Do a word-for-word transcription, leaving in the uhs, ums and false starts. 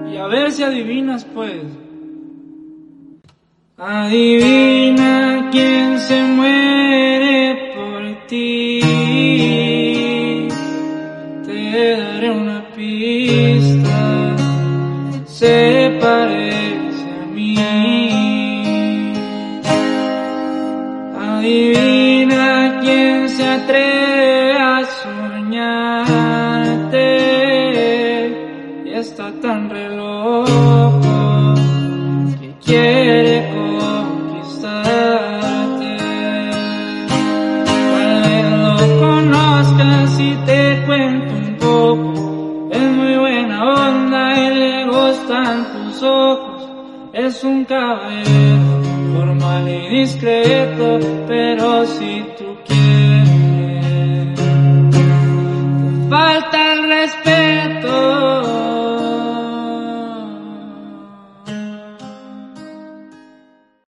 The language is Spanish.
y a ver si adivinas pues. Adivina quién se muere por ti. Te daré una pista, se parece a mí. Adivina quién se atreve a soñarte y está tan re loco que quiere conquistarte. Tal vez lo conozcas y te cuento un poco. Es muy buena onda y le gustan tus ojos. Es un caballero formal y discreto, pero si tú quieres, te falta